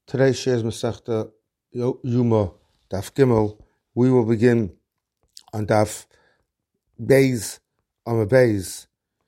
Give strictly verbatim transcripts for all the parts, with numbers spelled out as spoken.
Today shares Masechta Yuma Daf Gimel. We will begin on Daf Beis on a Beis.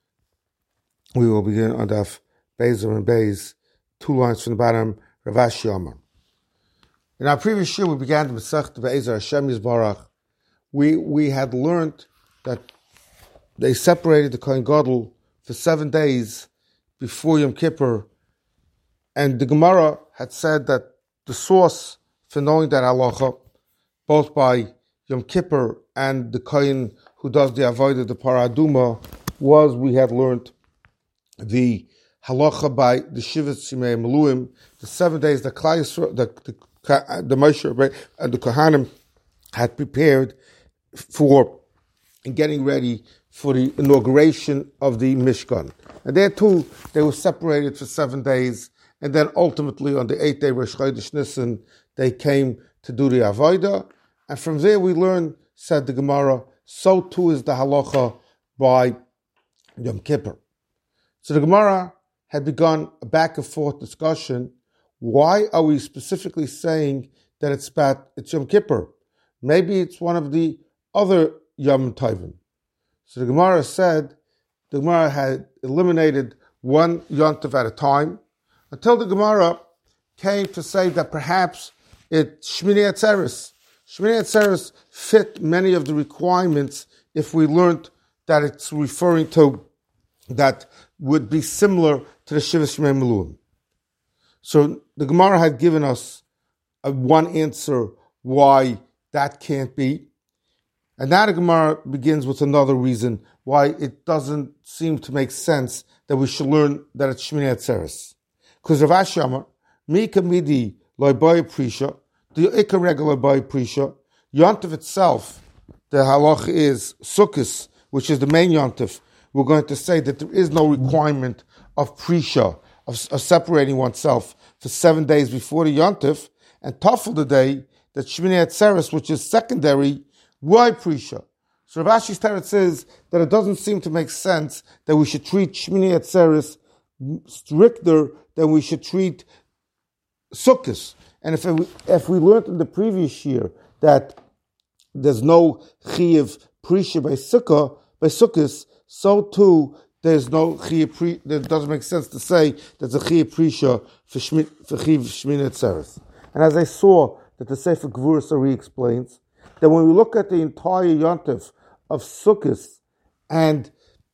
We will begin on Daf Beis on a Beis, two lines from the bottom. Rav Ashi Amar. In our previous year, we began the Masechta Be'ezer Hashem Yisbarach. We we had learned that they separated the Kohen Gadol for seven days before Yom Kippur, and the Gemara had said that the source for knowing that halacha, both by Yom Kippur and the Kohen who does the avodah, the paraduma, was we had learned the halacha by the Shivas Yimei Meluim, the seven days that Klal Yisrael, the the, the Moshe and the Kohanim had prepared for and getting ready for the inauguration of the Mishkan. And there too, they were separated for seven days. And then ultimately on the eighth day, Rosh Chodesh Nisan, they came to do the Avodah. And from there we learn, said the Gemara, so too is the halacha by Yom Kippur. So the Gemara had begun a back and forth discussion. Why are we specifically saying that it's about, it's Yom Kippur? Maybe it's one of the other Yom Tovim. So the Gemara said, the Gemara had eliminated one Yom Tov at a time, until the Gemara came to say that perhaps it Shmini Atzeres. Shmini Atzeres fit many of the requirements if we learned that it's referring to that would be similar to the Shivas Yimei Meluim. So the Gemara had given us a one answer why that can't be. And now the Gemara begins with another reason why it doesn't seem to make sense that we should learn that it's Shmini Atzeres. Because Rav Ashi Amar, Mi kamidi loy boy prisha, the ikar regular boy prisha, Yontif itself, the halach is Sukkos, which is the main Yontif. We're going to say that there is no requirement of prisha, of, of separating oneself for seven days before the Yontif, and Tafel the day that Shmini Atzeres, which is secondary, why prisha? So Rav Ashi's Teretz says that it doesn't seem to make sense that we should treat Shmini Atzeres stricter than we should treat Sukkos. And if we, if we learned in the previous year that there's no Chiyuv Prisha by Sukkah, by Sukkos, so too there's no Chiyuv Prisha. It doesn't make sense to say there's a Chiyuv Prisha for Shmi, for Chiyuv Shmini Atzeres. And as I saw that the Sefer Gvuras Ari explains that when we look at the entire Yontif of Sukkos and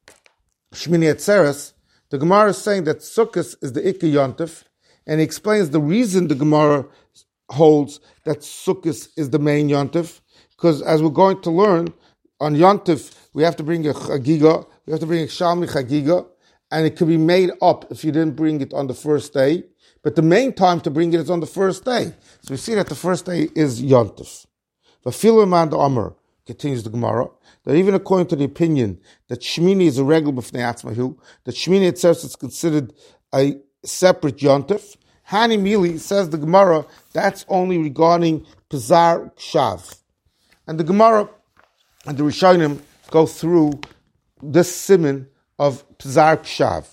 Shmini Atzeres, the Gemara is saying that Sukkos is the Ikka Yontif, and he explains the reason the Gemara holds that Sukkos is the main Yontif, because as we're going to learn, on Yontif, we have to bring a Chagiga, we have to bring a Shalmi Chagiga, and it can be made up if you didn't bring it on the first day, but the main time to bring it is on the first day. So we see that the first day is Yontif. Vafilu man the Amar, continues the Gemara, that even according to the opinion that Shmini is a regular b'fnei atzmahu, that Shmini itself is considered a separate yontif, Hani Mili says the Gemara, that's only regarding Pizar Kshav. And the Gemara and the Rishonim go through this siman of Pizar Kshav.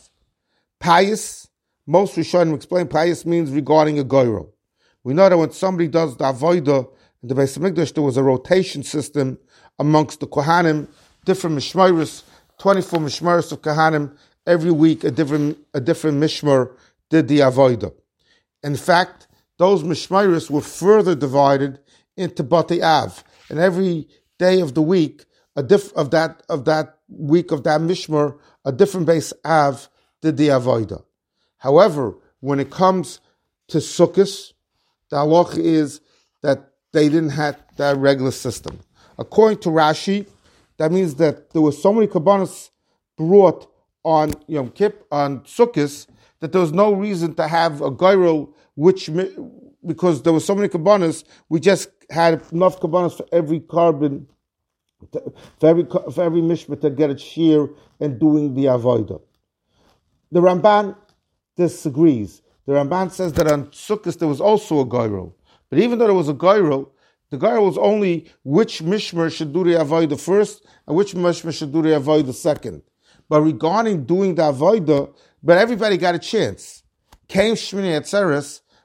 Pious, most Rishonim explain pious means regarding a goyro. We know that when somebody does the avodah in the Beis Hamikdash, there was a rotation system amongst the Kohanim, different mishmaris, twenty-four mishmaris of Kohanim, every week a different a different mishmar did the avodah. In fact, those mishmaris were further divided into Batei Av, and every day of the week, a diff of that of that week of that mishmar, a different Beis Av did the avodah. However, when it comes to Sukkos, the halach is that they didn't have that regular system. According to Rashi, that means that there were so many kabbanas brought on Yom Kippur, on Sukkos, that there was no reason to have a gyro, which, because there were so many kabbanas, we just had enough kabbanas for every carbon, for every for every mishmah to get its shear and doing the avodah. The Ramban disagrees. The Ramban says that on Sukkos there was also a gyro, but even though there was a gyro, the gyro was only which mishmar should do the avodah first and which mishmar should do the avodah second. But regarding doing the avodah, but everybody got a chance. Came Shmini Atzeres,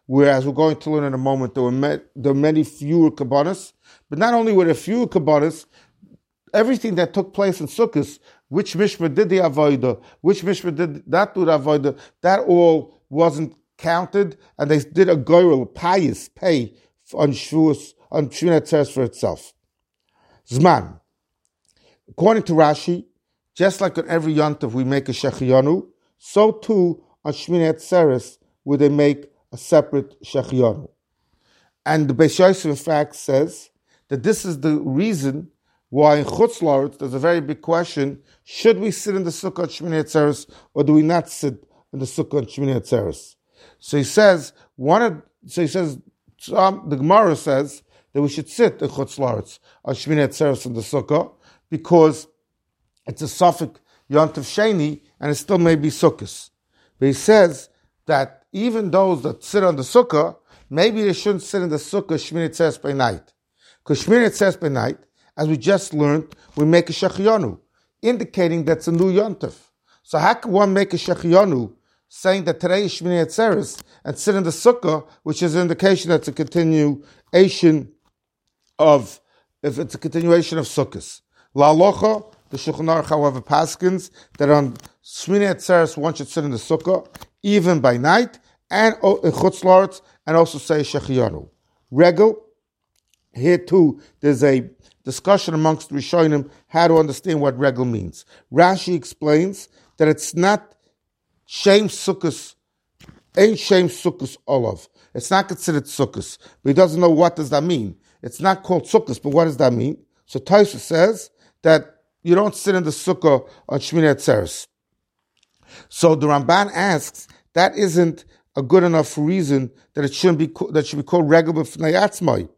whereas we're going to learn in a moment, there were, me- there were many fewer kabbanas. But not only were there fewer kabbanas, everything that took place in Sukkot, which mishmar did the avodah, which mishmar did not do the avodah, that all wasn't counted, and they did a goyrel, pious pay on Shavuos, on Shmini Atzeres for itself. Zman. According to Rashi, just like on every yontav we make a shechiyanu, so too on Shmini Atzeres would they make a separate shechiyanu. And the Beis Yosef in fact says that this is the reason why in Chutz La'aretz there's a very big question: should we sit in the sukkah on Shmini Atzeres, or do we not sit in the sukkah on Shmini Atzeres? So he says one of so he says um, the Gemara says that we should sit in Chutz La'aretz on Shmini Atzeres in the sukkah because it's a suffix Yontav Sheni and it still may be sukkahs. But he says that even those that sit on the sukkah, maybe they shouldn't sit in the sukkah Shmini Atzeres by night, because Shmini Atzeres by night, as we just learned, we make a shechiyanu, indicating that's a new yontav. So how can one make a shechiyanu saying that today is Shmini Atzeres and sit in the sukkah, which is an indication that's a continuation of, if it's a continuation of sukkahs. La Alocha, the Shulchan Aruch, however, paskins that on Shmini Atzeres one should sit in the sukkah, even by night, and in Chutz La'aretz, and also say shechiyanu. Regel, here too, there's a discussion amongst Rishonim how to understand what regel means. Rashi explains that it's not Shem Sukkos, ain't Shem Sukkos Olav. It's not considered Sukkos, but he doesn't know what does that mean. It's not called Sukkos, but what does that mean? So Tosfos says that you don't sit in the sukkah on Shmini Atzeres. So the Ramban asks, that isn't a good enough reason that it shouldn't be that should be called regel b'fnei atzmai.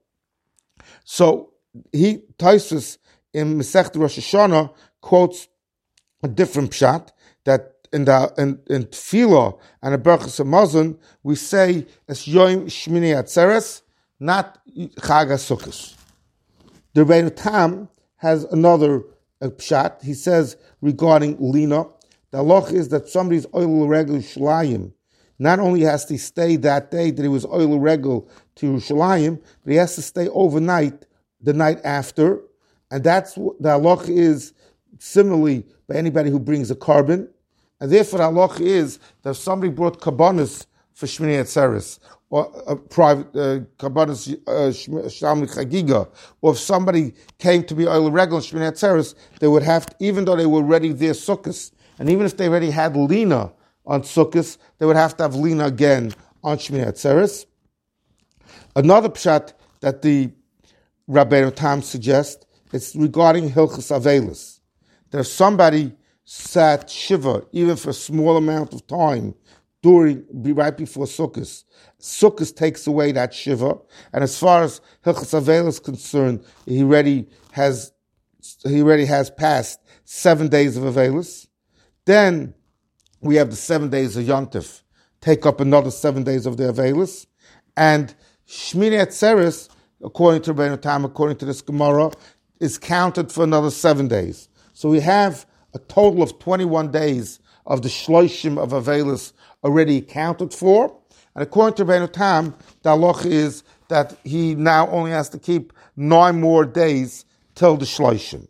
So he Tosfos in Masechta Rosh Hashanah quotes a different pshat that in the in, in Tefillah and in Berachos Hamazon we say es Yom Shmini Atzeres, not Chag HaSukkos. The Rebbeinu Tam has another uh, pshat. He says regarding Lina, the halach is that somebody's oil regel Yerushalayim not only has to stay that day that he was oil regel to Yerushalayim, but he has to stay overnight the night after, and that's what the halach is. Similarly, by anybody who brings a carbon, and therefore the halach is that if somebody brought karbanos for Shmini Atzeres, or a private karbanos shalmi chagiga, or if somebody came to be oil regel Shmini Atzeres, they would have to, even though they were already there sukkahs, and even if they already had lina on sukkahs, they would have to have lina again on Shmini Atzeres. Another pshat that the Rabbeinu Tam suggests is regarding Hilchos Avelis. That if somebody sat shiva, even for a small amount of time, during right before Sukkot, Sukkot takes away that shiva, and as far as Hilchos Avelis is concerned, he already has he already has passed seven days of Avelis. Then we have the seven days of Yontif, take up another seven days of the Avelis, and Shmini Atzeres, according to Rebbeinu Tam, according to this Gemara, is counted for another seven days. So we have a total of twenty-one days of the Shloshim of Avelis already accounted for. And according to Rebbeinu Tam, the halach is that he now only has to keep nine more days till the Shloshim.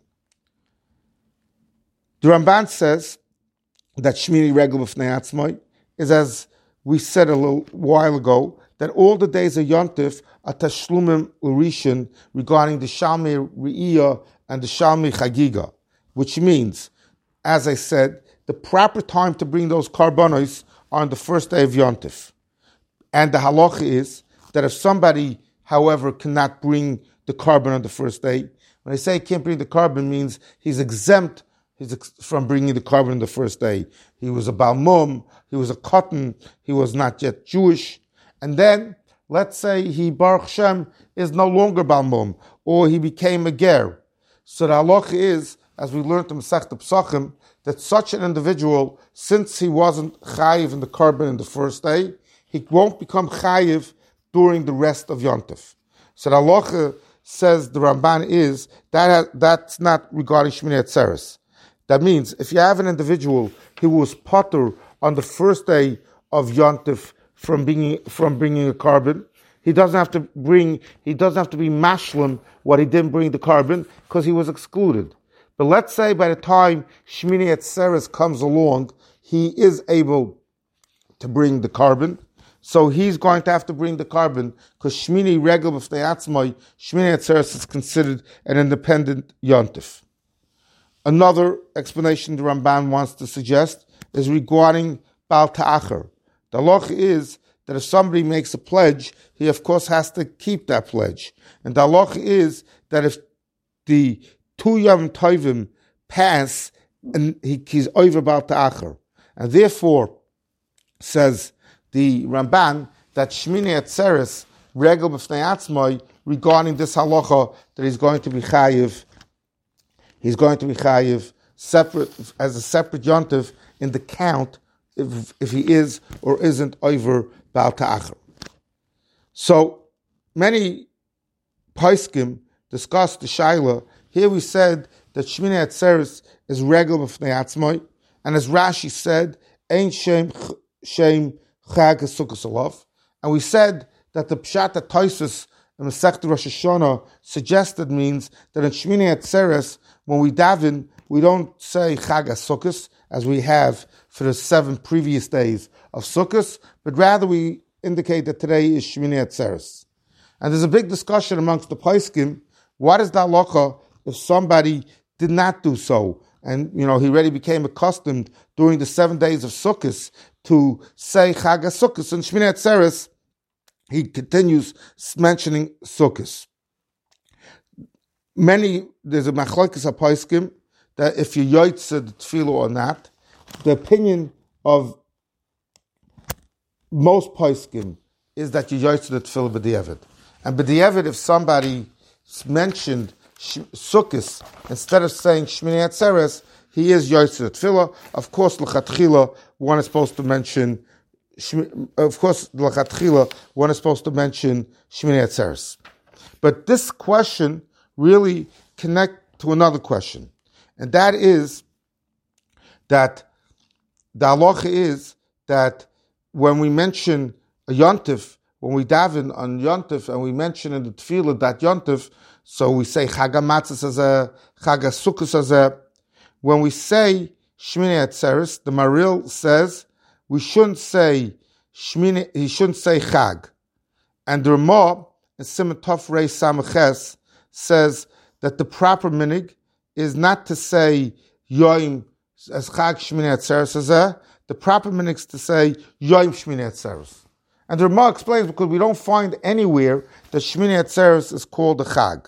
The Ramban says that Shmini Regel B'fnei Atzmai is, as we said a little while ago, that all the days of Yontif are Tashlumim Urishin regarding the Shalmi Re'iyah and the Shalmi Chagiga, which means, as I said, the proper time to bring those karbanos are on the first day of Yontif. And the halacha is that if somebody, however, cannot bring the carbon on the first day, when I say he can't bring the carbon, means he's exempt he's ex- from bringing the carbon on the first day. He was a Balmum, he was a Cotton, he was not yet Jewish. And then, let's say he, Baruch Shem, is no longer Balmum, or he became a Ger. So the halacha is, as we learned in Masechta Pesachim, that such an individual, since he wasn't chayiv in the carbon in the first day, he won't become chayiv during the rest of Yontif. So the halacha says, the Ramban is, that has, that's not regarding Shmini Atzeres. That means, if you have an individual who was potter on the first day of Yontif from bringing from bringing a carbon. He doesn't have to bring. He doesn't have to be mashlim what he didn't bring the carbon because he was excluded. But let's say by the time Shmini Atzeres comes along, he is able to bring the carbon. So he's going to have to bring the carbon because Shmini Regel B'fnei Atzmai, Shmini Atzeres is considered an independent yontif. Another explanation the Ramban wants to suggest is regarding Baal Ta'achar. The halacha is that if somebody makes a pledge, he of course has to keep that pledge. And the halacha is that if the two Yom Tovim pass, and he, he's over Baal Ta'achar. And therefore, says the Ramban, that Shmini Atzeres Regel B'fnei Atzmai, regarding this halacha, that he's going to be chayiv, he's going to be chayiv separate, as a separate yontif in the count, if, if he is or isn't over Baal Ta'achar. So, many poskim discussed the shaila. Here we said that Shmini Atzeres is Regel B'fnei Atzmai, and as Rashi said, Ein Shem Shem Chag Sukkos Alav. And we said that the Pshat Taisus in Masechta Rosh Hashanah suggested means that in Shmini Atzeres, when we daven, we don't say Chag Sukkos as we have for the seven previous days of Sukkos, but rather we indicate that today is Shmini Atzeres. And there's a big discussion amongst the poskim. What is the halacha if somebody did not do so? And, you know, he already became accustomed during the seven days of Sukkot to say Chag HaSukkos. And Shmini Atzeres, he continues mentioning Sukkot. Many, there's a machlokes haposkim that if you yoytze the tefillah or not, the opinion of most poskim is that you yoytze the tefillah b'diavad. And b'diavad, if somebody mentioned Sukkos, instead of saying Shmini Atzeres, he is Yoytze Tefillah. Of course, l'chatchila, one is supposed to mention. Of course, l'chatchila, one is supposed to mention Shmini Atzeres. But this question really connects to another question, and that is that the halacha is that when we mention a yontif, when we daven on yontif, and we mention in the tefillah that yontif. So we say Chag HaMatzos as a Chag HaSukkos as a. When we say Shmini Atzeres, the Maril says we shouldn't say Shmini. He shouldn't say Chag, and the Ramah in Siman Tov Rei Samaches says that the proper minig is not to say Yoim as Chag Shmini Atzeres as a. The proper minig is to say Yoim Shmini Atzeres. And the Ramah explains because we don't find anywhere that Shmini Atzeres is called a Chag.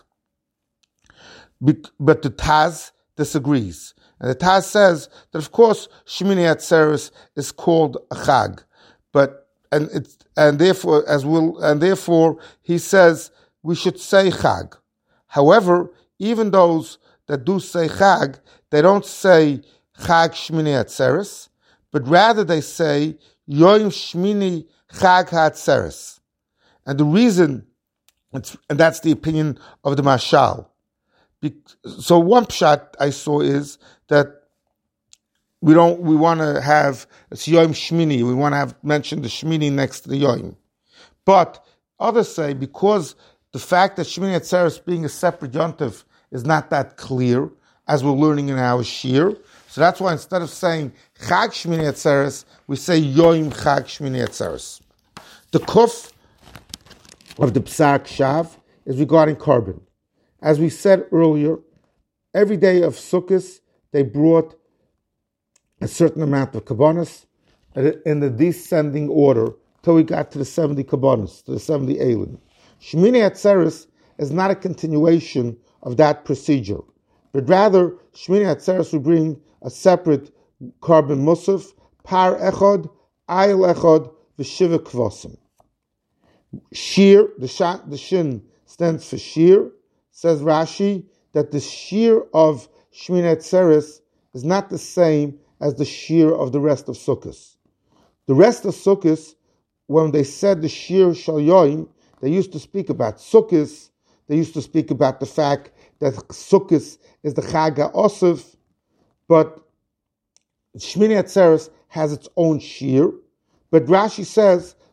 But the Taz disagrees. And the Taz says that, of course, Shmini Atzeres is called a Chag. But, and it's, and therefore, as will, and therefore, he says we should say Chag. However, even those that do say Chag, they don't say Chag Shmini Atzeres, but rather they say Yoim Shmini Chag HaAtzeres. And the reason, it's, and that's the opinion of the Mashal. Be, so one pshat I saw is that we don't, we want to have, it's Yoim Shmini, we want to have mentioned the Shmini next to the Yoim. But others say because the fact that Shmini Atzeres being a separate yontif is not that clear, as we're learning in our shir. So that's why instead of saying Chag Shmini Atzeres, we say Yoim Chag Shmini Atzeres. The kuf of the Psak Shav is regarding carbon. As we said earlier, every day of Sukkot, they brought a certain amount of kabbanas in the descending order till we got to the seventy kabbanas, to the seventy Eilim. Shmini Atzeres is not a continuation of that procedure, but rather Shmini Atzeres will bring a separate carbon musaf, par echad, ayil echad, v'shiva kvasim. Shir, the, sha, the shin stands for shir, says Rashi, that the shir of Shmini Atzeres is not the same as the shir of the rest of Sukkot. The rest of Sukkot, when they said the shir shal yoim, they used to speak about Sukkot, they used to speak about the fact that Sukkot is the Chag HaOsef, but Shmini Atzeres has its own shir. But Rashi says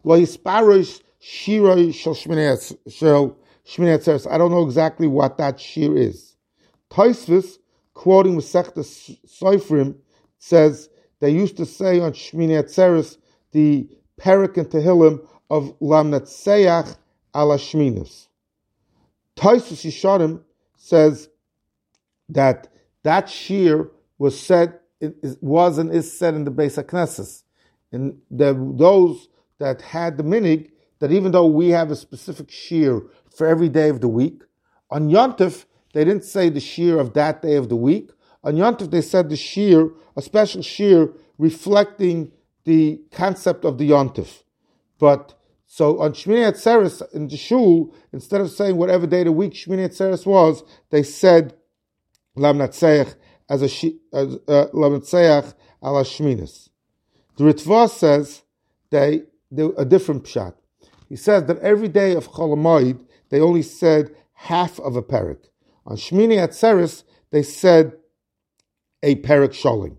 Lo Yisparosh Shiroi Shel Shmini Atzeres. I don't know exactly what that shir is. Tosfos, quoting Masechta Sofrim, says they used to say on Shmini Atzeres the Perek and Tehillim of Lamnatseach ala Shminos. Tosfos Yesharim says that that shir was said, it was and is said in the Beis HaKnesses. And the, those that had the minig, that even though we have a specific shir for every day of the week, on Yontif, they didn't say the shir of that day of the week. On Yontif, they said the shir, a special shir reflecting the concept of the Yontif. But, so on Shmini Atzeres in the shul, instead of saying whatever day of the week Shmini Atzeres was, they said Lamnatseach as a as, uh, Lamnatseach ala Shminis. The Ritva says they, they a different pshat. He says that every day of Chol Hamoed, they only said half of a perek. On Shmini Atzeres, they said a perek sholim.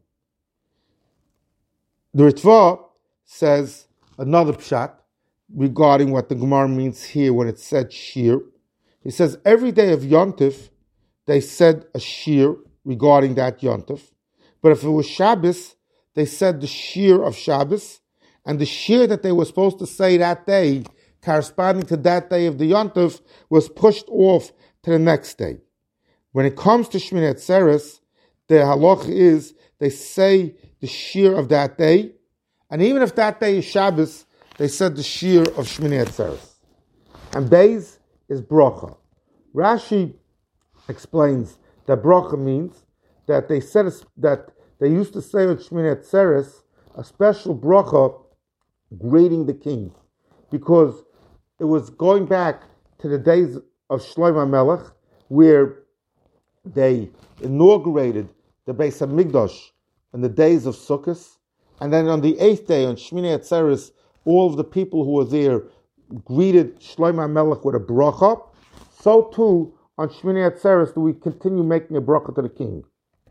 The Ritva says another pshat regarding what the Gemara means here when it said shir. He says every day of Yontif, they said a shir regarding that Yontif. But if it was Shabbos, they said the shir of Shabbos, and the shir that they were supposed to say that day, corresponding to that day of the Yontif, was pushed off to the next day. When it comes to Shmini Atzeres, the halach is they say the shir of that day, and even if that day is Shabbos, they said the shir of Shmini Atzeres. And Beis is bracha. Rashi explains that bracha means that they said that they used to say on Shmini Atzeres a special bracha greeting the king, because it was going back to the days of Shlomo Melech, where they inaugurated the Beis HaMikdash in the days of Sukkot, and then on the eighth day, on Shmini Atzeres, all of the people who were there greeted Shlomo Melech with a bracha. So too, on Shmini Atzeres, do we continue making a bracha to the king.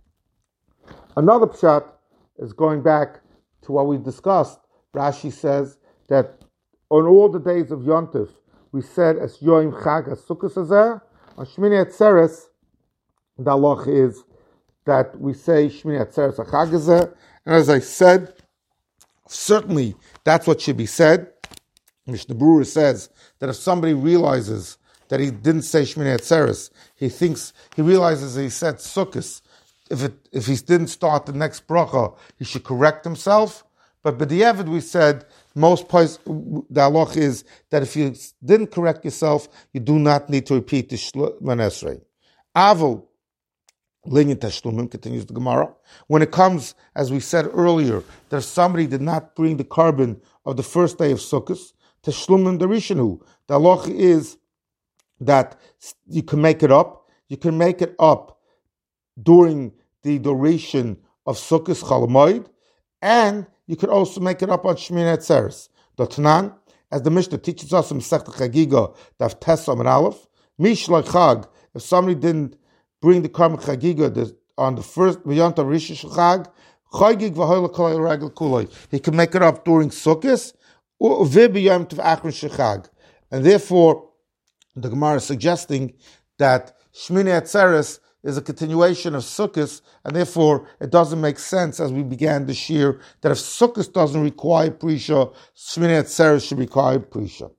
Another pshat is going back to what we discussed. Rashi says that on all the days of Yontif, we said as Yoim Chag as Sukkot Hazeh. On Shmini Atzeres, the halach is that we say Shmini Atzeres HaChag Hazeh. And as I said, certainly that's what should be said. Mishnah Berurah says that if somebody realizes that he didn't say Shmini Atzeres, he thinks, he realizes that he said Sukkot. If it, if he didn't start the next bracha, he should correct himself. But b'diavad we said, most place, the halach is that if you didn't correct yourself, you do not need to repeat the Shlomo Esrei. Avol, Linyan Tashlumim, continues the Gemara. When it comes, as we said earlier, that if somebody did not bring the carbon of the first day of Sukkot, Tashlumim Darishanu, the halach is that you can make it up. You can make it up during the duration of Sukkot Chol Hamoed, and you could also make it up on Shmini Atzeres. Dotanan, as the Mishnah teaches us in Masechta Chagiga, Daf Tes Amud Aleph, Mish Lo Chag, if somebody didn't bring the Karm Chagiga on the first Yom Tov Rishon Chag, Chagig v'hoyle kol regel kuloi. He can make it up during Sukkot, or v'biyom tov achron shechag. And therefore, the Gemara is suggesting that Shmini Atzeres is a continuation of Sukkot, and therefore it doesn't make sense, as we began this year, that if Sukkot doesn't require Prisha, Shmini Atzeres should require Prisha.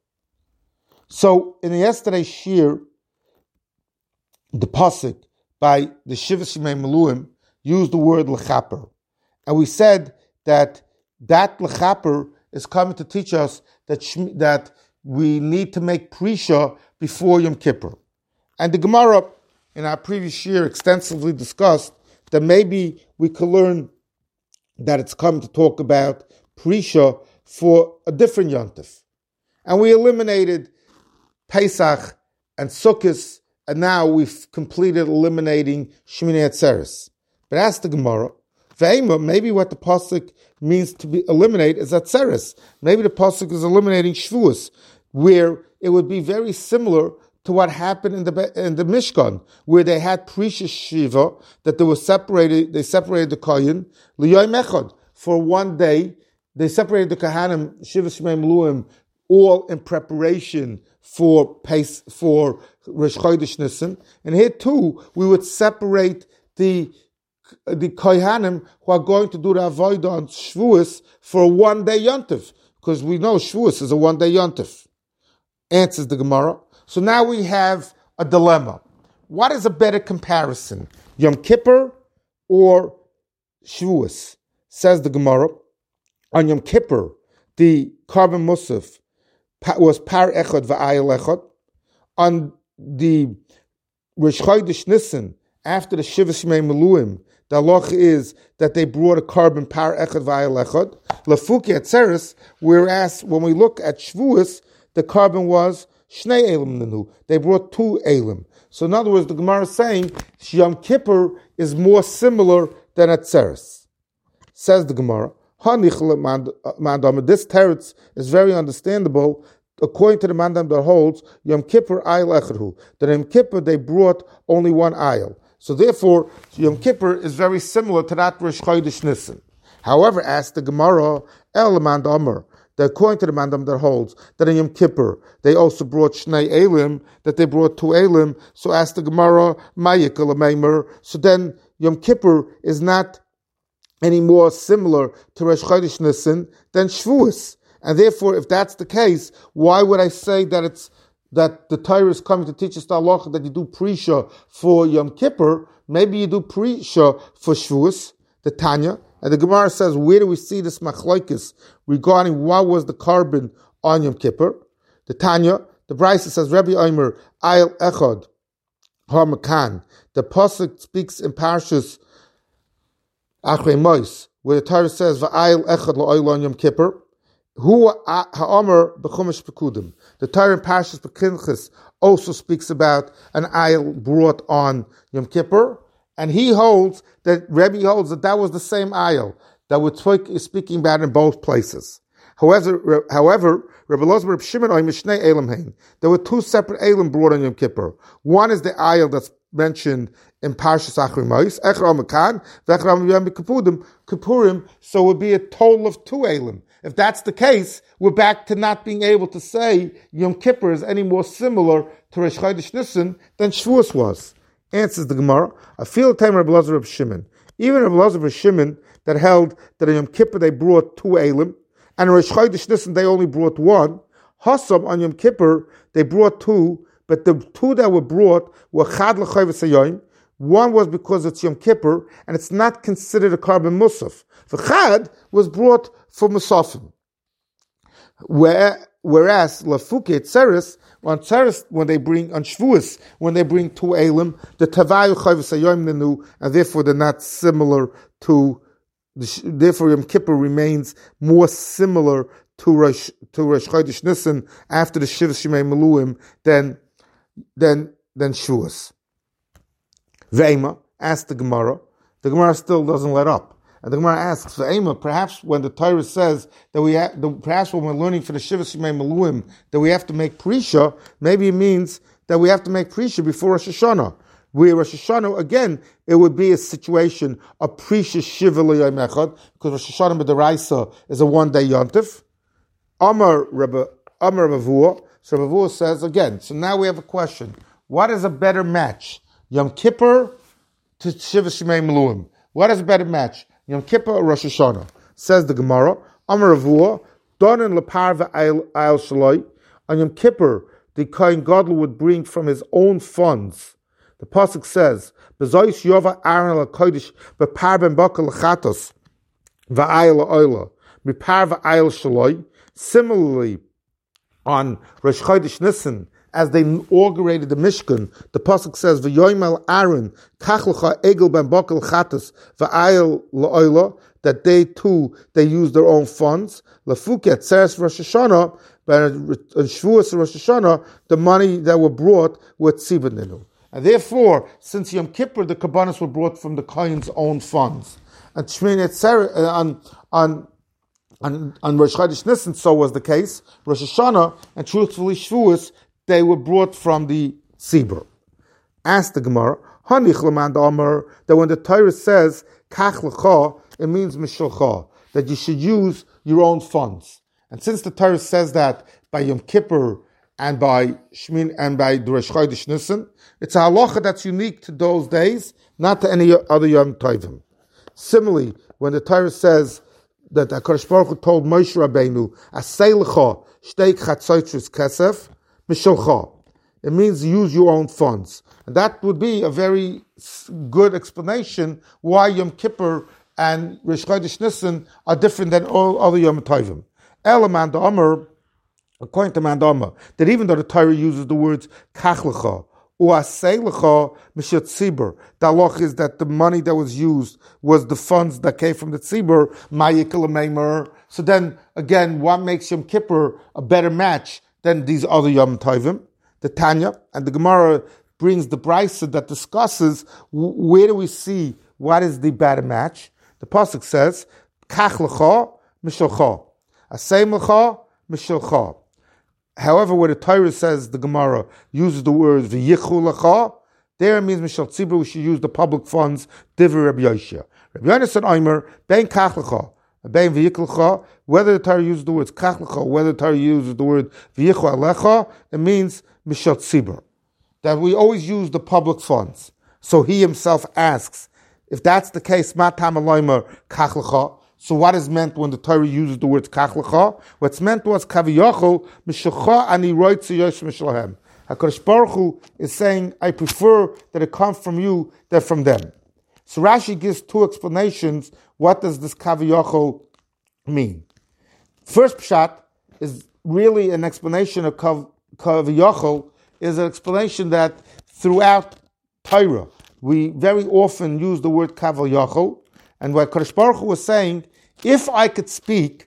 So, in yesterday's shir, the pasuk by the Shiva Shemei Meluim used the word lechaper, and we said that that lechaper is coming to teach us that Shmi, that we need to make Prisha before Yom Kippur, and the Gemara in our previous year extensively discussed that maybe we could learn that it's come to talk about Prisha for a different Yontif. And we eliminated Pesach and Sukkot, and now we've completed eliminating Shmini Atzeres. But ask the Gemara, Ve'ema, maybe what the pasuk means to be eliminate is Atzeres. Maybe the pasuk is eliminating Shavuos, where it would be very similar to what happened in the in the Mishkan, where they had Prisha Shiva, that they were separated, they separated the Kohen, L'yoyim Echad, for one day. They separated the Kahanim, Shiva Shemei Meluim, all in preparation for Pes- for Rosh Chodesh Nisan. And here too, we would separate the the Kohanim who are going to do the Avodah on Shavuos for a one-day Yontif, because we know Shavuos is a one-day Yontif. Answers the Gemara. So now we have a dilemma. What is a better comparison, Yom Kippur or Shavuos? Says the Gemara. On Yom Kippur, the Karban Musaf was Par Echad V'Ayel Echad. On the Rosh Chodesh Nisan, after the Shiva Shmei Meluim, the halacha is that they brought a carbon Par Echad V'Ayel Echad. Lafuki Atzeres, whereas when we look at Shavuos, the carbon was Shnei Elim Nenu. They brought two Elim. So in other words, the Gemara is saying Yom Kippur is more similar than Atzeres. Says the Gemara. This teretz is very understandable according to the mandam that holds Yom Kippur ayil echadhu. That in Yom Kippur they brought only one ayil. So therefore, Yom Kippur is very similar to that Rosh Chodesh Nisan. However, asked the Gemara, El mandamar, that according to the mandam that holds that in Yom Kippur they also brought Shnei Elim, that they brought two Elim. So asked the Gemara, Mayikal Meimer. So then Yom Kippur is not any more similar to Rosh Chodesh Nisan than Shavuos. And therefore, if that's the case, why would I say that it's that the Torah is coming to teach us the halacha that you do Prisha for Yom Kippur? Maybe you do Prisha for Shavuos, the Tanya. And the Gemara says, where do we see this machlokes regarding what was the carbon on Yom Kippur? The Tanya, the Brisa says, Rabbi Omer, Ayel Echad, Harmakan. The Pasuk speaks in Parshas Achrei Mos, where the Torah says, "Va'ayil echad la'oil on Yom Kippur." Hu ha'omer b'chumash pekudim. The Torah in Parshas Pekinchas also speaks about an ayil brought on Yom Kippur, and he holds that Rebbe holds that that was the same ayil that we're speaking about in both places. However, however, Rebbe Elazar Reb Shimon oy mishnei elam hein. There were two separate elam brought on Yom Kippur. One is the ayil that's mentioned in Parshas Achrei Mos, Echra Makan, Vechra Yom Kippurim, Kippurim, so it would be a total of two Elim. If that's the case, we're back to not being able to say Yom Kippur is any more similar to Rosh Chodesh Nisan than Shavuos was. Answers the Gemara, I feel the time Rebbe Elazar Reb Shimon. Even Rebbe Elazar Reb Shimon that held that in Yom Kippur they brought two Elim, and in Rosh Chodesh Nisan they only brought one. Hasam on Yom Kippur they brought two, but the two that were brought were Chad L'Chayvus HaYom. One was because it's Yom Kippur, and it's not considered a carbon musaf. The Chad was brought for musafim. Where, whereas Lafuke Tzeres, on Tzeres, when they bring, on Shavuos, when they bring two Elim, the Tavayu Chayvus HaYom Nenu, and therefore they're not similar to, the, therefore Yom Kippur remains more similar to Rosh, to Rosh Chodesh Nisan after the Shiva Shmei Meluim than than than Shavuos. Ve'ema asked the Gemara. The Gemara still doesn't let up, and the Gemara asks, Ve'ema, perhaps when the Torah says that we have, the, perhaps when we're learning for the Shiva Shmei Meluim that we have to make Prisha, maybe it means that we have to make Prisha before Rosh Hashanah. Where Rosh Hashanah, again, it would be a situation of Prisha Shiva L'Yom Echad, because Rosh Hashanah B'Daraisa is a one-day Yontif. Amar Rebbe Amar Ravua. So Ravua says again. So now we have a question: what is a better match, Yom Kippur to Shiva Shmei Meluim? What is a better match, Yom Kippur or Rosh Hashanah? Says the Gemara. Amar Ravua. Donan leparva ayil shaloi. On Yom Kippur, the Kohen Gadol would bring from his own funds. The pasuk says, "Bezois yova Aaron lakodesh beparben bakal chatos va'ayil oila beparva ayil shaloi." Similarly, on Rosh Chodesh Nisan, as they inaugurated the Mishkan, the pasuk says, "V'yoymel Aaron kach lecha egel ben bakel chatas v'ayil la'oila," that they too they used their own funds. Lafuket Tzeres Rosh Hashanah, but on Shavuos Rosh Hashanah, the money that were brought were tzibah ninu. And therefore, since Yom Kippur, the kabbanos were brought from the Kohen's own funds. And Shmini Atzeres on on On, on Rosh Chodesh Nisan, so was the case. Rosh Hashanah and truthfully Shavuos, they were brought from the Tzibur. Asked the Gemara, Hanich l'man da'amar, that when the Torah says kach l'cha, it means mishulcha, that you should use your own funds. And since the Torah says that by Yom Kippur and by Shmin and by the Rosh Chodesh Nisan. It's a halacha that's unique to those days, not to any other Yom Tovim. Similarly, when the Torah says that HaKadosh Baruch Hu told Moshe Rabbeinu, "Asay lecha shtei chatzotzos kesef mishalcha," it means use your own funds, and that would be a very good explanation why Yom Kippur and Rosh Chodesh Nisan are different than all other Yom Tovim. Elaman Da'amar, according to Man Da'amar, that even though the Torah uses the words kach lecha or asay lecha mishat tzibur, the halach is that the money that was used was the funds that came from the tzibur, ma'yikol meimer. So then, again, what makes Yom Kippur a better match than these other Yom Tovim? The Tanya and the Gemara brings the brisa that discusses where do we see what is the better match. The pasuk says, "Kach lecha mishalcha, asay lecha mishalcha." However, where the Torah says, the Gemara uses the words v'yichu lecha, there it means mishal tzibur, we should use the public funds. Divrei Rabbi Yoshia. Rabbi Yonasan Omer ben kach lecha, ben v'yichu lecha. Whether the Torah uses the words kach lecha, whether the Torah uses the word v'yichu alecha, it means mishal tzibur. That we always use the public funds. So he himself asks, if that's the case, ma tam alaymer kach lecha. So what is meant when the Torah uses the words kach lecha? What's meant was kaviyachol mishalcha ani roitzi yosh mishlahem. HaKadosh Baruch Hu is saying, I prefer that it come from you than from them. So Rashi gives two explanations. What does this kaviyachol mean? First pshat is really an explanation of kav, kaviyachol, is an explanation that throughout Torah, we very often use the word kaviyachol, and what Kadosh Baruch Hu was saying, if I could speak,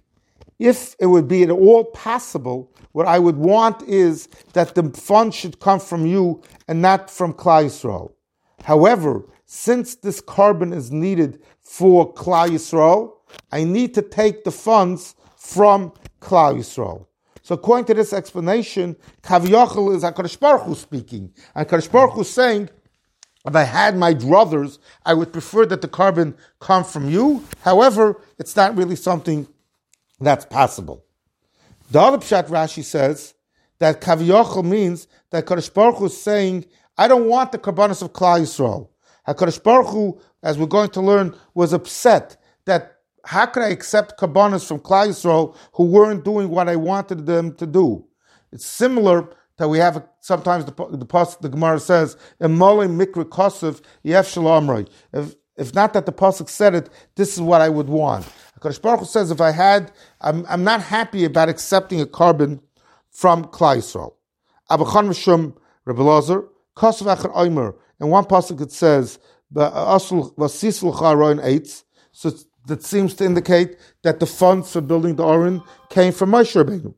if it would be at all possible, what I would want is that the funds should come from you and not from Klal Yisrael. However, since this carbon is needed for Klal Yisrael, I need to take the funds from Klal Yisrael. So according to this explanation, Kaviyachol is HaKadosh Baruch Hu speaking. And HaKadosh Baruch Hu is saying, if I had my druthers, I would prefer that the carbon come from you. However, it's not really something that's possible. The other pshat Rashi says that Kaviyachol means that HaKadosh Baruch Hu is saying, I don't want the karbanos of Klal Yisrael. HaKadosh Baruch Hu, as we're going to learn, was upset that how could I accept karbanos from Klal Yisrael who weren't doing what I wanted them to do? It's similar that we have a, sometimes the the, the Gemara says, "Emolei mikra kosov yef shalom." If if not that the pasuk said it, this is what I would want. HaKadosh Baruch Hu says, if I had, I'm I'm not happy about accepting a carbon from Klal Yisrael. Abachan Mishum Rebbe Lazar kosov acher omer. In one pasuk it says, "Ba'asul vasisul charoin eitz." So that seems to indicate that the funds for building the Aron came from Moshe Rabbeinu.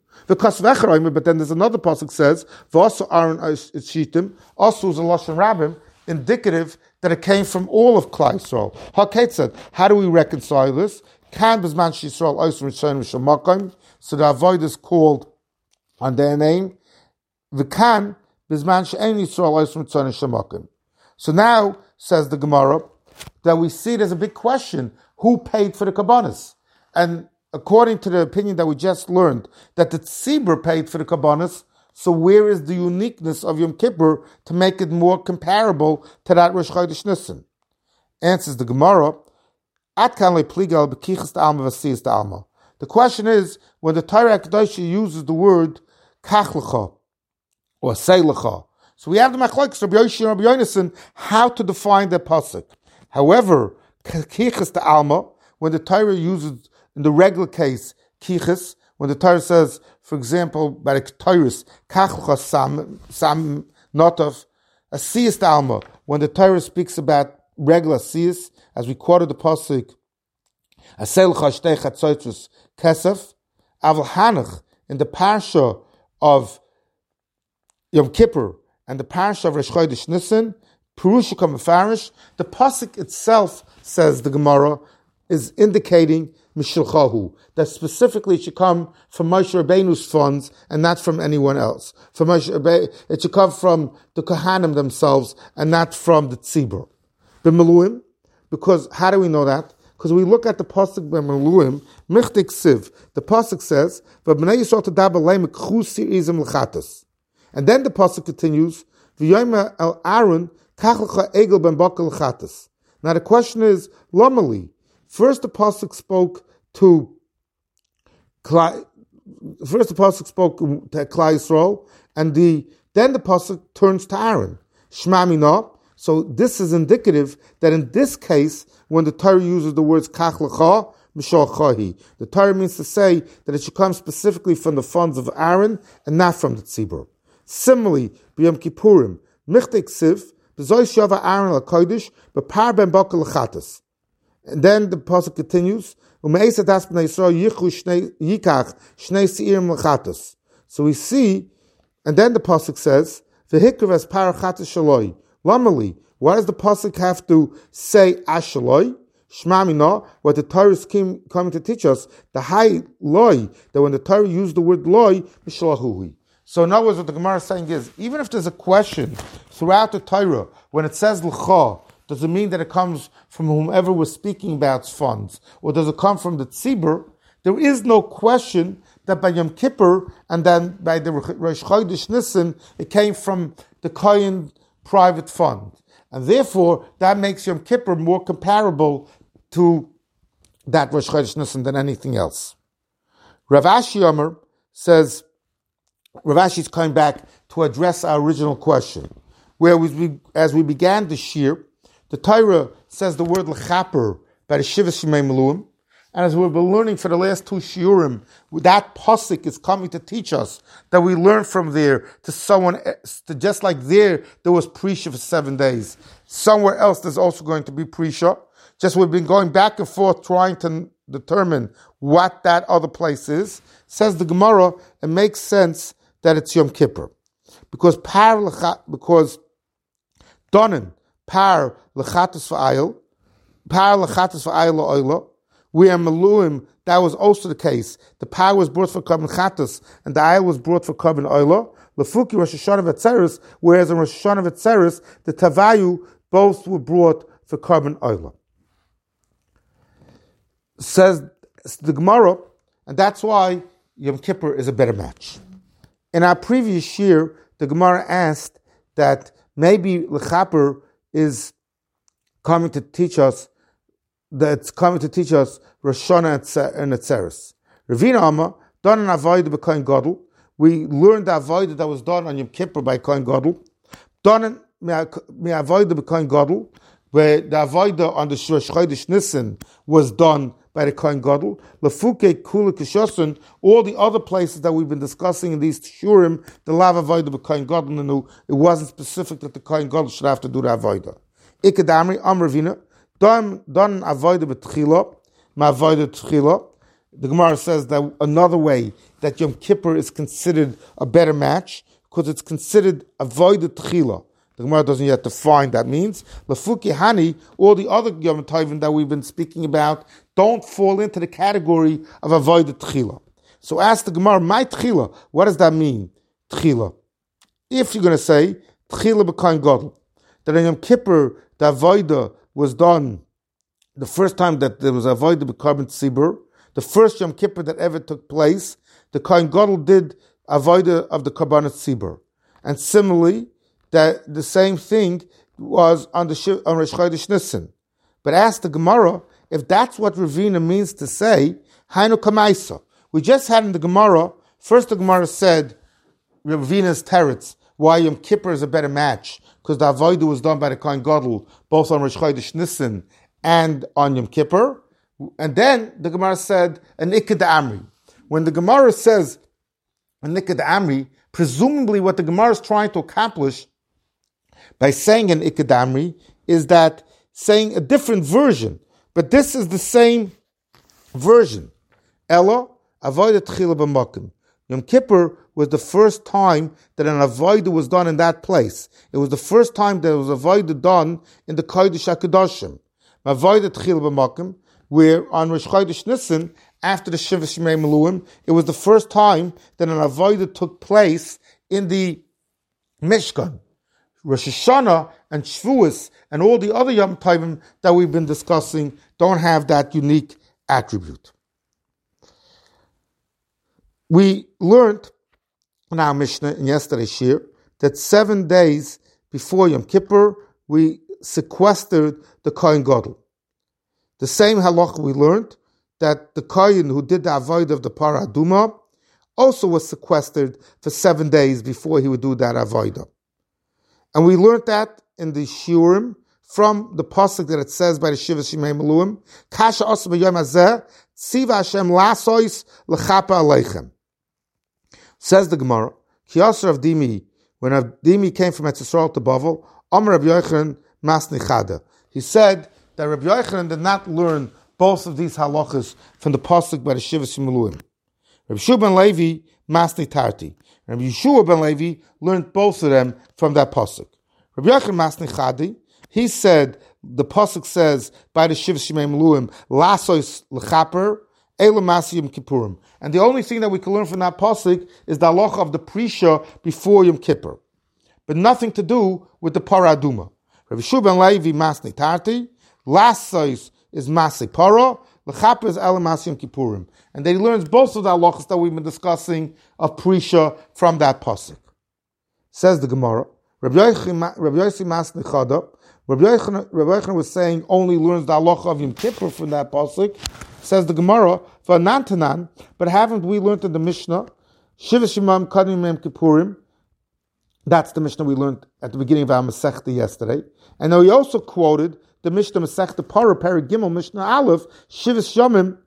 But then there's another pasuk says, "V'asu Aron shitim," also is a lashon rabbim, indicative that it came from all of Klal Yisrael. Hakait said, how do we reconcile this? Kan b'zman Yisrael oisrim rishonim shemakim. So the avoid is called on their name. V'kan b'zman she'en Yisrael oisrim rishonim shemakim. So now says the Gemara that we see there's a big question: who paid for the karbanos? And according to the opinion that we just learned, that the tzibur paid for the karbanos, so where is the uniqueness of Yom Kippur to make it more comparable to that Rosh Chodesh Nisan? Answers the Gemara, At kan le pligal b'kichas d'alma v'asiyas d'alma. The question is, when the Torah HaKadosh uses the word kach lecha, or say lecha, so we have the machlokes Rabbi Yoshi and Rabbi Yonasan how to define the pasuk. However, kichas d'alma, when the Torah uses in the regular case kichas, when the Torah says, for example, by the Torahs kach lecha sam sam notov, asiyas d'alma, when the Torah speaks about regular asiyas, as we quoted the pasuk, asay lecha shtei chatzotzos kesef, aval hanach in the parsha of Yom Kippur and the parsha of Rosh Chodesh Nisan, Purusha Kamafarish, the pasuk itself, says the Gemara, is indicating Mishulchahu, that specifically it should come from Moshe Rabbeinu's funds and not from anyone else. From Moshe Rabbeinu, it should come from the Kohanim themselves and not from the Tzibur. The Meluim, because how do we know that? Because Because we look at the pasuk b'Meluim, Michtik Siv. The pasuk says, "V'bnei Yisrael tadab aleim k'chu sirizim l'chatas." And then the pasuk continues, "V'yoyma el Aaron kach lecha egel ben bakel l'chatas." Now the question is, Lomali. First the pasuk spoke to Klai, first the pasuk spoke to Klai Yisrael, and the then the pasuk turns to Aaron. Shma mina. So this is indicative that in this case, when the Torah uses the words kach lecha, mishal chahi, the Torah means to say that it should come specifically from the funds of Aaron and not from the tzibur. Similarly, b'Yom Kippurim, michtek siv, b'zoy shava Aaron l'kodesh, b'par ben bakel l'chatas. And then the pasuk continues, u'me'esa das b'nei Yisrael yichu shnei yikach shnei seirim l'chatas. So we see, and then the pasuk says, v'hikra as par chatas shaloi. Lamali, why does the pasuk have to say ashaloi? Shmamina, what the Torah is coming to teach us, the high loy, that when the Torah used the word loy, mishalahui. So in other words, what the Gemara is saying is, even if there's a question throughout the Torah, when it says l'cha, does it mean that it comes from whomever we're speaking about's funds? Or does it come from the tzibur? There is no question that by Yom Kippur and then by the Rosh Chodesh Nisan, it came from the Kohen private fund. And therefore, that makes Yom Kippur more comparable to that Rosh Chodesh Nisan than anything else. Rav Ashi Omer says, Rav Ashi is coming back to address our original question, where we, as we began the shir, the Torah says the word l'chaper by the Shiva Shemei Meluim, and as we've been learning for the last two shiurim, that pasuk is coming to teach us that we learn from there to someone, to just like there, there was Prisha for seven days. Somewhere else there's also going to be Prisha. Just we've been going back and forth trying to determine what that other place is. Says the Gemara, it makes sense that it's Yom Kippur. Because par, because Donen, par lechatus v'ayil, par lechatus v'ayil la'oila, we are Meluim, that was also the case. The power was brought for Korban Chatas, and the ayil was brought for Korban Oila. Lefuki Rosh Hashanah v'Atzeres, whereas in Rosh Hashanah v'Atzeres, the Tavayu, both were brought for Korban Oila. Says the Gemara, and that's why Yom Kippur is a better match. In our previous year, the Gemara asked that maybe L'chaper is coming to teach us that's coming to teach us Rosh Hashanah and Atzeres. Ravina Amma, done an avodah by Kohen Gadol. We learned the avodah that was done on Yom Kippur by Kohen Gadol. Done me avodah by Kohen Gadol, where the avodah on the Rosh Chodesh Nisan was done by the Kohen Gadol. Lefuke Kula Kishosun, all the other places that we've been discussing in these shurim, the lav avodah by Kohen Gadol, it wasn't specific that the Kohen Gadol should have to do the avodah. Ikadamri Am Ravina. Done done avodah b'tchila, ma avodah tchila. The Gemara says that another way that Yom Kippur is considered a better match because it's considered avodah tchila. The Gemara doesn't yet define that means. Lefuki hani, all the other Yom Tovim that we've been speaking about don't fall into the category of avodah tchila. So ask the Gemara, my tchila, what does that mean? Tchila. If you're going to say tchila b'kohen gadol, that in Yom Kippur the avodah was done the first time that there was avodah b'korban tzibur, the first Yom Kippur that ever took place, the Kohen Gadol did avodah of the korban tzibur, and similarly, that the same thing was on the on Rosh Chodesh Nisan. But ask the Gemara if that's what Ravina means to say Hainu Kamaisa. We just had in the Gemara. First, the Gemara said Ravina's teretz why Yom Kippur is a better match, because the avodah was done by the Kohen Gadol both on Rosh Chodesh Nisan and on Yom Kippur. And then the Gemara said an Ikad Amri. When the Gemara says an Ikad Amri, presumably what the Gemara is trying to accomplish by saying an Ikad Amri is that saying a different version, but this is the same version. Ella avodah tchila b'makom. Yom Kippur was the first time that an avodah was done in that place. It was the first time that there was avodah done in the Kodesh HaKadoshim. Avodah tchila b'makom, where on Rosh Chodesh Nisan, after the Shiva Shemei Meluim, it was the first time that an avodah took place in the Mishkan. Rosh Hashanah and Shavuos and all the other Yom Tovim that we've been discussing don't have that unique attribute. We learned in our Mishnah in yesterday's shir that seven days before Yom Kippur we sequestered the Kohen Gadol. The same halacha we learned that the Kohen who did the avodah of the Parah Aduma also was sequestered for seven days before he would do that avodah. And we learned that in the shiurim from the pasuk that it says by the Shiva Shimei Meluim, Kasha Asa B'Yom Hazeh, Tziva Hashem Lasois L'chapa Aleichem. Says the Gemara, Ki Yasser Avdimi, when Avdimi came from Eretz Yisrael to Bavel, Amar Rabbi Yochanan Masni Chada. He said that Rabbi Yochanan did not learn both of these halachas from the pasuk by the Shiva Shimei Meluim. Rabbi Yeshua ben Levi Masni Tarti. Rabbi Yeshua ben Levi learned both of them from that pasuk. Rabbi Yochanan Masni Chadi, he said, the pasuk says by the Shiva Shimei Meluim, Lasois L'chaper, Eila Masi Yom Kippurim. And the only thing that we can learn from that pasuk is the halacha of the Prisha before Yom Kippur, but nothing to do with the Parah Aduma. Rabbi Yeshua ben Levi Masni Tarti, Lasois is Masi Parah, L'chaper is Eila Masi Yom Kippurim. And they learns both of the halachas that we've been discussing of Prisha from that pasuk. Says the Gemara, Rabbi Yossi Masni Chada, Rabbi Yochanan was saying only learns the halacha of Yom Kippur from that pasuk. Says the Gemara, for Nantanan, but haven't we learned in the Mishnah, Shiva Shimam Kadim Yom Kippurim? That's the Mishnah we learned at the beginning of our Masechta yesterday. And now he also quoted the Mishnah Masechta Parah Peri Gimel Mishnah Aleph, Shiva Shomim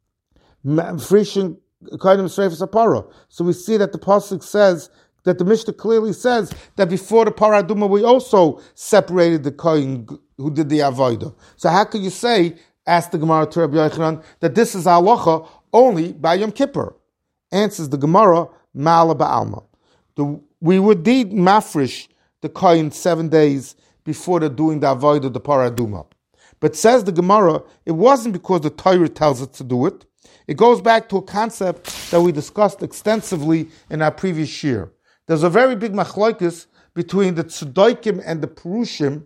Frishin Kadim Sreifas Parah. So we see that the pasuk says that the Mishnah clearly says that before the Parah Aduma we also separated the Kohen who did the Avodah. So how could you say, asked the Gemara to Rabbi Yochanan, that this is halacha only by Yom Kippur? Answers the Gemara, Ma'ala Ba'alma. The, we would need mafresh the Kohen seven days before the doing the Avodah, the Parah Aduma. But says the Gemara, it wasn't because the Torah tells us to do it. It goes back to a concept that we discussed extensively in our previous year. There's a very big machlokes between the Tzedokim and the Perushim,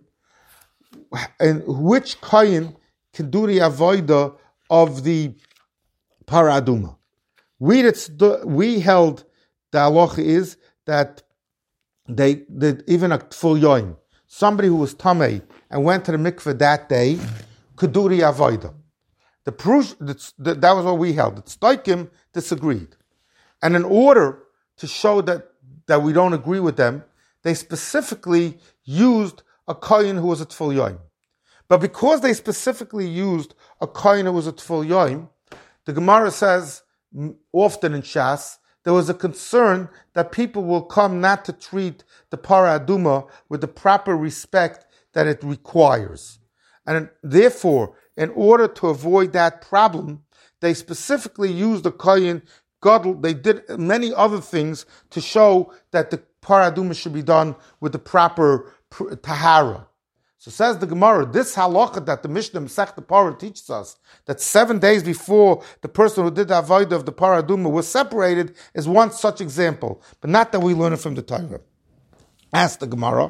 and which Kohen can do the avodah of the Parah Aduma. We that we held the halacha is that they that even a full yoim, somebody who was tamei and went to the mikveh that day could do the avodah. The Perush, the, the, that was what we held. The Tzdokim disagreed, and in order to show that that we don't agree with them, they specifically used a kohen who was a tful yoim. But because they specifically used a kohen who was a tful yoim, the Gemara says often in Shas, there was a concern that people will come not to treat the Parah Aduma with the proper respect that it requires. And therefore, in order to avoid that problem, they specifically used the kohen Gadol. They did many other things to show that the Parah Aduma should be done with the proper tahara. So says the Gemara, this halacha that the Mishnah Masechta Parah teaches us, that seven days before the person who did the avodah of the Parah Aduma was separated, is one such example, but not that we learn it from the Torah. Ask the Gemara,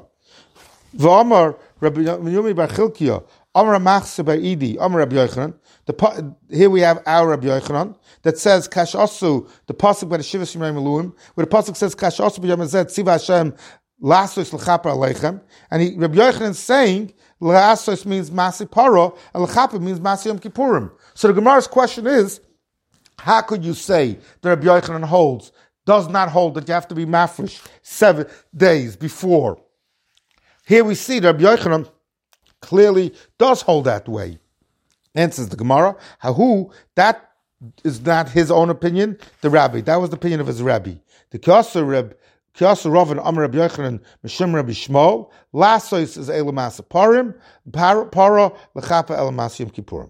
V'amar Rabbi Yumi bar Chilkiah, Amar Machse bar Idi, Amar Rabbi Yochanan. The, here we have our Rabbi Yochanan that says Kash Asu, the pasuk by the Shiva Shimei Meluim, where the pasuk says Kash Asu b'yom hazeh tziva Hashem Lasos l'chaper aleichem, and he, Rabbi Yochanan is saying Lasos means Masi Paro and l'chaper means Masi Yom Kippurim. So the Gemara's question is, how could you say that Rabbi Yochanan holds, does not hold that you have to be mafresh seven days before? Here we see that Rabbi Yochanan clearly does hold that way. Answers the Gemara, Hahu, that is not his own opinion, the Rabbi. That was the opinion of his Rabbi. The Kiyasa Reb, Kiyasa Rav and Amar Rabbi Yochanan, Mishim Rabbi Shmuel, Lasois is Elamasa Parim, Para, Lechapa Elamasa Yom Kippurim.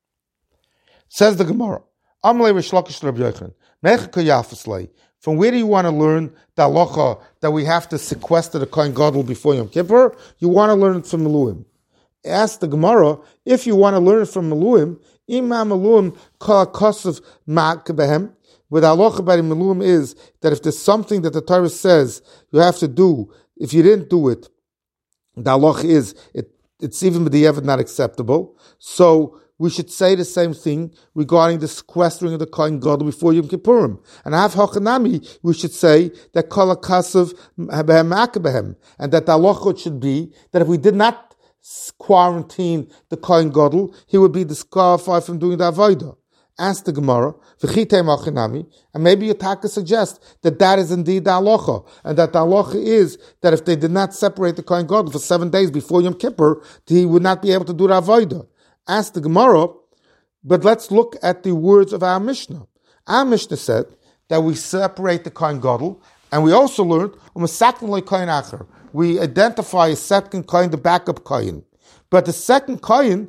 Says the Gemara, Amalei Rish Lakish Rabbi Yochanan, Mecha Kayafaslei. From where do you want to learn the halacha that we have to sequester the Kohen Gadol before Yom Kippur? You want to learn it from Meluim. Ask the Gemara, if you want to learn it from Meluim, Imam Meluim kol kosav ma'ak behem. With halacha by the Meluim is that if there's something that the Torah says you have to do, if you didn't do it, the halacha is it, it's even with the Eved not acceptable. So we should say the same thing regarding the sequestering of the Kohen Gadol before Yom Kippurim. And Av Hachanami, we should say that Kol HaKasav Behem Ma'akabehem, and that the halacha should be that if we did not quarantine the Kohen Gadol, he would be disqualified from doing the Avodah. Ask the Gemara, and maybe Yataka suggests that that is indeed the halacha, and that the halacha is that if they did not separate the Kohen Gadol for seven days before Yom Kippur, he would not be able to do the Avodah. Ask the Gemara, but let's look at the words of our Mishnah. Our Mishnah said that we separate the Kohen Gadol, and we also learned we identify a second Kohen, the backup Kohen. But the second Kohen,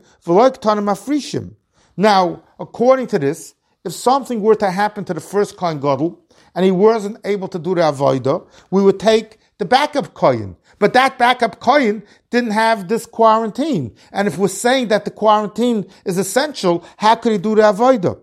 now, according to this, if something were to happen to the first Kohen Gadol, and he wasn't able to do the Avodah, we would take the backup Kohen. But that backup Kohen didn't have this quarantine. And if we're saying that the quarantine is essential, how could he do the Avodah?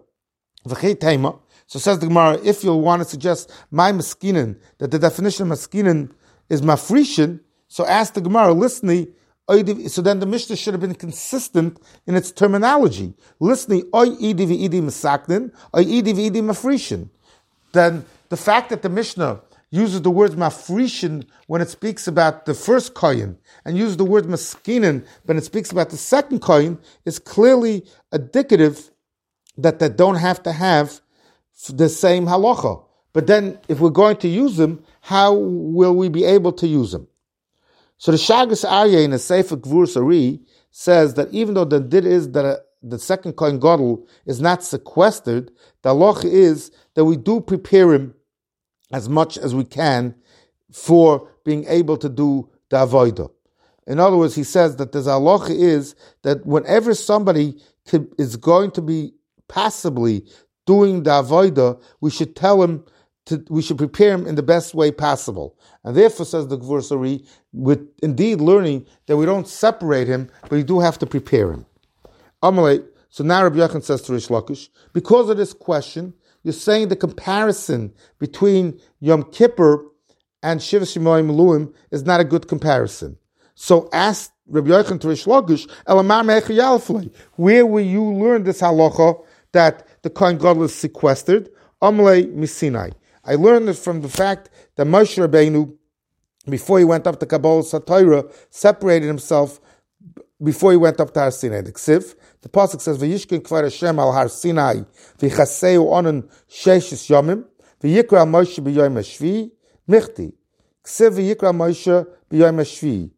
So says the Gemara, if you want to suggest my maskinin, that the definition of maskinin is mafrishin, so ask the Gemara, listen, so then the Mishnah should have been consistent in its terminology. Listening, oy idi v'idi masaknin, oy idi v'idi mafrishin. Then the fact that the Mishnah uses the word mafrishin when it speaks about the first kohen, and uses the word maskinin when it speaks about the second kohen, is clearly indicative that they don't have to have the same halacha. But then, if we're going to use them, how will we be able to use them? So the Shagas Aryeh in the Sefer Gvurus Ari says that even though the did is that uh, the second Kohen Gadol is not sequestered, the halacha is that we do prepare him as much as we can for being able to do the Avodah. In other words, he says that the halacha is that whenever somebody could, is going to be passively doing the Avodah, we should tell him to, we should prepare him in the best way possible. And therefore, says the Gvurus Ari, with indeed learning that we don't separate him, but we do have to prepare him. Amalei, so now Rabbi Yochanan says to Rish Lakish, because of this question, you're saying the comparison between Yom Kippur and Shiva Shimoim Meluim is not a good comparison. So ask Rabbi Yochanan to Rish Lakish, Elamar Me'echa Yalflei, where will you learn this halacha that the Kohen Gadol is sequestered? Amalei Misinai. I learned it from the fact that Moshe Rabbeinu, before he went up to Kabbalah Satira, separated himself before he went up to Har Sinai. The Ksiv, the pasuk says, "V'yishkin kvar Hashem al Har Sinai, v'chaseu onen sheishis yomim, v'yikra Moshe b'yom hashvi, michti." Ksiv v'yikra Moshe b'yom hashvi.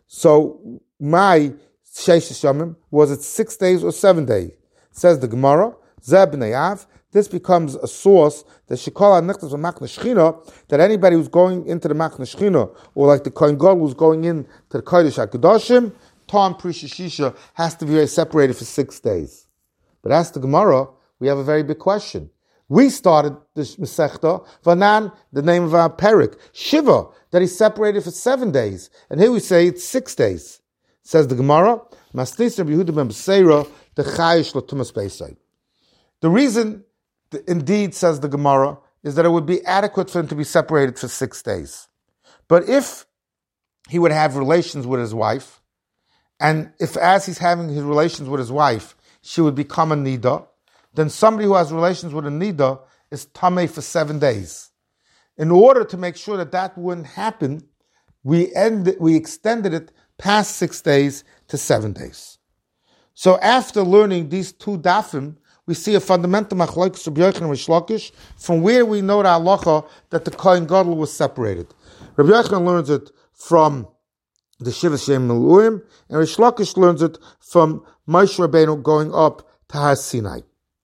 So my sheishis yomim, was it six days or seven days? Says the Gemara, Zeh b'nei Av. This becomes a source that Shekala Nichtas Machna Shechina, that anybody who's going into the Machna Shechina, or like the Kohen Gadol who's going in to the Kodesh HaKadoshim, Tom Prishishisha has to be separated for six days. But as the Gemara, we have a very big question. We started this Masechta, Vanan, the name of our Perik, Shiva, that he's separated for seven days. And here we say it's six days. Says the Gemara, Maslis Rabbi Yehuda ben Beseira, the Chayish Latumas Beisai. The reason, indeed, says the Gemara, is that it would be adequate for him to be separated for six days. But if he would have relations with his wife, and if as he's having his relations with his wife, she would become a Nida, then somebody who has relations with a Nida is Tameh for seven days. In order to make sure that that wouldn't happen, we end, we extended it past six days to seven days. So after learning these two dafim, we see a fundamental machlokes Rabbi Yochanan and Rish Lakish, from where we know the halacha that the Kohen Gadol was separated. Rabbi Yochanan learns it from the Shiva Shem Meluim, and Rish Lakish learns it from Moshe Rabbeinu going up to Har Sinai.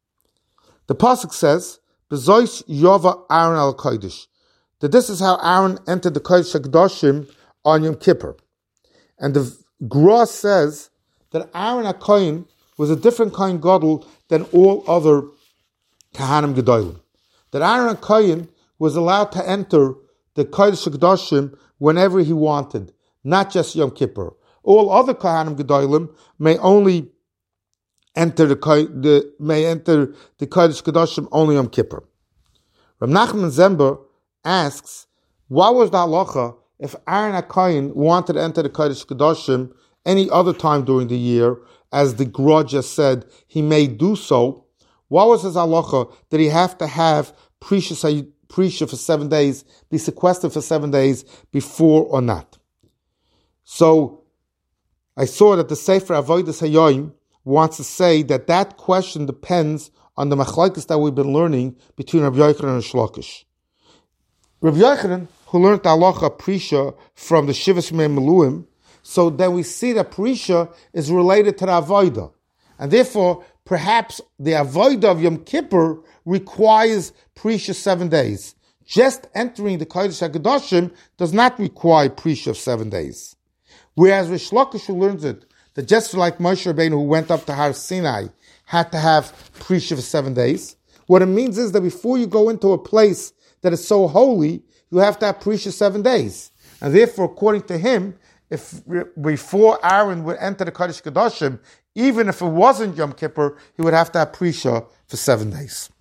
The pasuk says, "Bezois Yova Aaron al Kodesh," that this is how Aaron entered the Kodesh HaKadoshim on Yom Kippur, and the Gra says that Aaron HaKohen was a different Kohen Gadol than all other Kahanim Gedolim. That Aaron HaKohen was allowed to enter the Kodesh HaKadoshim whenever he wanted, not just Yom Kippur. All other Kahanim Gedolim may only enter the, the may enter the Kodesh HaKadoshim only Yom Kippur. Rav Nachman Zember asks, what was the halacha if Aaron HaKohen wanted to enter the Kodesh Kodashim any other time during the year, as the Gra just said, he may do so. What was his halacha? Did he have to have Prisha, Prisha for seven days, be sequestered for seven days before or not? So, I saw that the Sefer Avodas Hayoim wants to say that that question depends on the machlokes that we've been learning between Rabbi Yochanan and Shlokish. Rabbi Yochanan, who learned the halacha Prisha from the Shivas Mei Meluim, so then we see that Prisha is related to the Avodah. And therefore, perhaps the Avodah of Yom Kippur requires Prisha seven days. Just entering the Kodesh HaKadoshim does not require Prisha of seven days. Whereas Rish Lakish, who learns it, that just like Moshe Rabbeinu, who went up to Har Sinai, had to have Prisha for seven days, what it means is that before you go into a place that is so holy, you have to have Prisha seven days. And therefore, according to him, if before Aaron would enter the Kodesh Kodashim, even if it wasn't Yom Kippur, he would have to have Prisha for seven days.